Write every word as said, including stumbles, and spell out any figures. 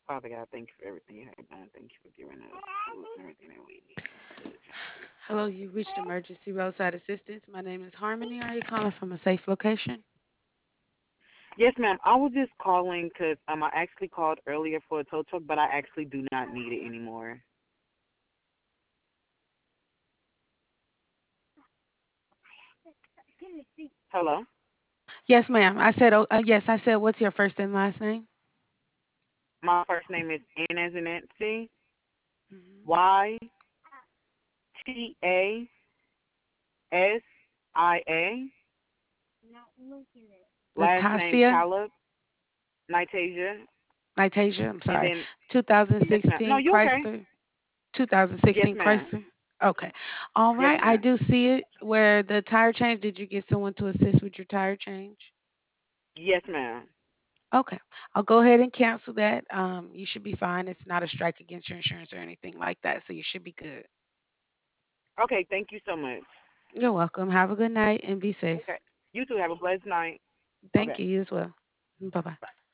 Father God, thank you for everything you have done. Thank you for giving us food and everything that we need to change this Hello, world. you reached emergency roadside assistance. My name is Harmony. Are you calling from a safe location? Yes, ma'am. I was just calling because um, I actually called earlier for a tow truck, but I actually do not need it anymore. Hello? Yes, ma'am. I said, oh, uh, yes, I said, what's your first and last name? My first name is N as in Nancy, Mhm. Y T A S I A. Last name Natasia, Caleb, Nitasia, Nitasia, I'm and sorry. then yes, ma'am. No, twenty sixteen you okay? Chrysler. Yes, twenty sixteen ma'am. Chrysler. Okay. All Yes, right. I ma'am. do see it where the tire change. Did you get someone to assist with your tire change? Yes, ma'am. Okay. I'll go ahead and cancel that. Um, you should be fine. It's not a strike against your insurance or anything like that. So you should be good. Okay, thank you so much. You're welcome. Have a good night and be Okay. safe. You too have a blessed night. Thank Okay. you. You as well. Bye bye. Bye.